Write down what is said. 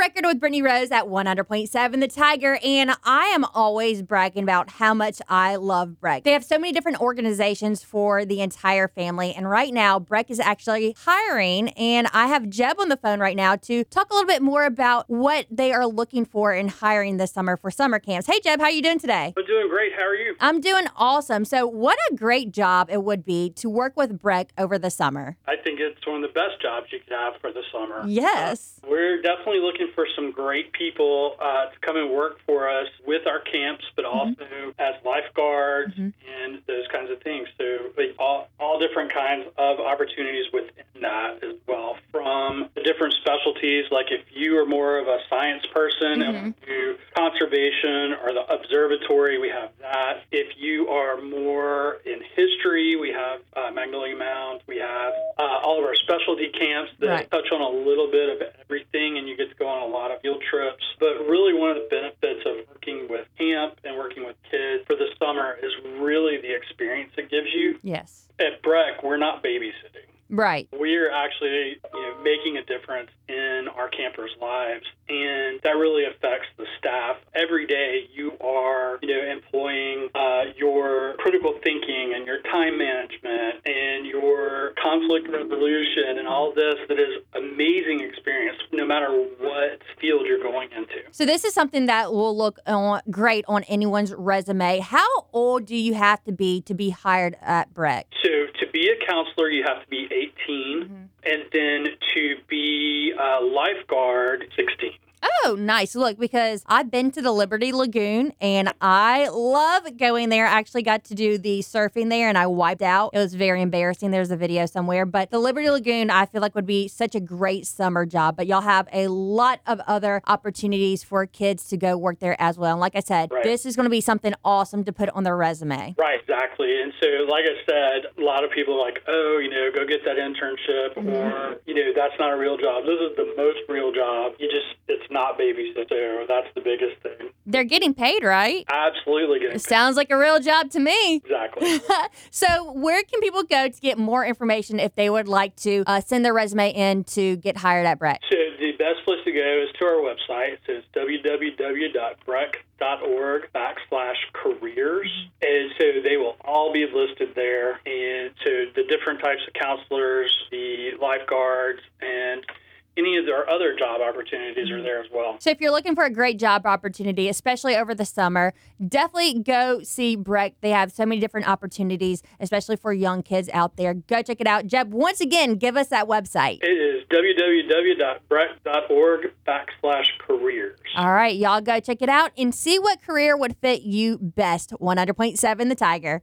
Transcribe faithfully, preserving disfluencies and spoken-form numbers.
Record with Brittany Rose at one hundred point seven The Tiger, and I am always bragging about how much I love Breck. They have so many different organizations for the entire family, and right now, Breck is actually hiring, and I have Jeb on the phone right now to talk a little bit more about what they are looking for in hiring this summer for summer camps. Hey, Jeb, how are you doing today? I'm doing great. How are you? I'm doing awesome. So what a great job it would be to work with Breck over the summer. I think it's one of the best jobs you could have for the summer. Yes. Uh, we're definitely looking for some great people uh, to come and work for us with our camps, but also mm-hmm. as lifeguards mm-hmm. and those kinds of things. So like, all, all different kinds of opportunities within that as well, from the different specialties, like if you are more of a science person mm-hmm. and do conservation or the observatory, we have that. If you are more in history, we have uh, Magnolia Mound. We have uh, all of our specialty camps that right. touch on a little bit of everything, and you get to go on a lot of field trips. But really one of the benefits of working with camp and working with kids for the summer is really the experience it gives you. Yes. At Breck, we're not babysitting. Right. We're actually you know, making a difference in our campers' lives, and that really affects the staff. Every day you are, you know, employing uh, your critical thinking and your time management and your conflict resolution and all this that is amazing experience no matter what field you're going into. So this is something that will look on, great on anyone's resume. How old do you have to be to be hired at Breck? So to be a counselor, you have to be eighteen, mm-hmm. and then to be a lifeguard, sixteen. Oh, nice. Look, because I've been to the Liberty Lagoon and I love going there. I actually got to do the surfing there and I wiped out. It was very embarrassing. There's a video somewhere. But the Liberty Lagoon, I feel like would be such a great summer job. But y'all have a lot of other opportunities for kids to go work there as well. And like I said, right. this is going to be something awesome to put on their resume. Right, exactly. And so, like I said, a lot of people are like, oh, you know, go get that internship mm-hmm. or, you know, that's not a real job. This is the most real job. You just, it's not babysit, so that's the biggest thing. They're getting paid, right? Absolutely getting it paid. Sounds like a real job to me. Exactly. So where can people go to get more information if they would like to uh, send their resume in to get hired at Breck? So the best place to go is to our website. So it's www.breck.org backslash careers. And so they will all be listed there. And so the different types of counselors, the lifeguards, and any of our other job opportunities are there as well. So if you're looking for a great job opportunity, especially over the summer, definitely go see Breck. They have so many different opportunities, especially for young kids out there. Go check it out. Jeb, once again, give us that website. It is www.breck.org backslash careers. All right, y'all go check it out and see what career would fit you best. one hundred point seven The Tiger.